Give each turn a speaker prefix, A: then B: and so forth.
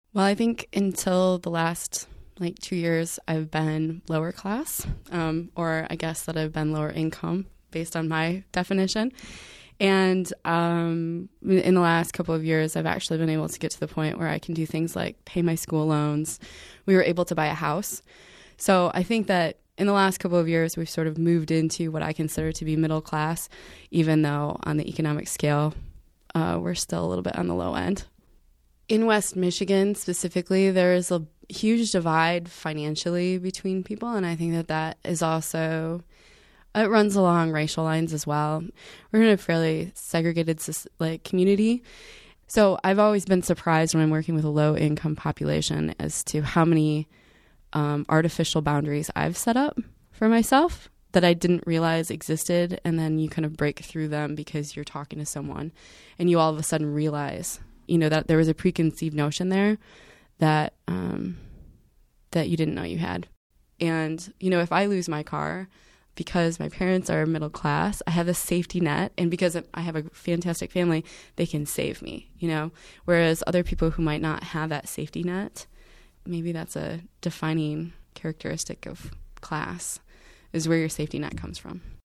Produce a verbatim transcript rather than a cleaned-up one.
A: Well, I think until the last like two years, I've been lower class, um, or I guess that I've been lower income based on my definition. And um, in the last couple of years, I've actually been able to get to the point where I can do things like pay my school loans. We were able to buy a house. So I think that in the last couple of years, we've sort of moved into what I consider to be middle class, even though on the economic scale, uh, we're still a little bit on the low end. In West Michigan specifically, there is a huge divide financially between people, and I think that that is also, it runs along racial lines as well. We're in a fairly segregated like community, so I've always been surprised when I'm working with a low-income population as to how many um, artificial boundaries I've set up for myself that I didn't realize existed, and then you kind of break through them because you're talking to someone, and you all of a sudden realize, you know, that there was a preconceived notion there that um, that you didn't know you had. And, you know, if I lose my car because my parents are middle class, I have a safety net. And because I have a fantastic family, they can save me, you know. Whereas other people who might not have that safety net, maybe that's a defining characteristic of class, is where your safety net comes from.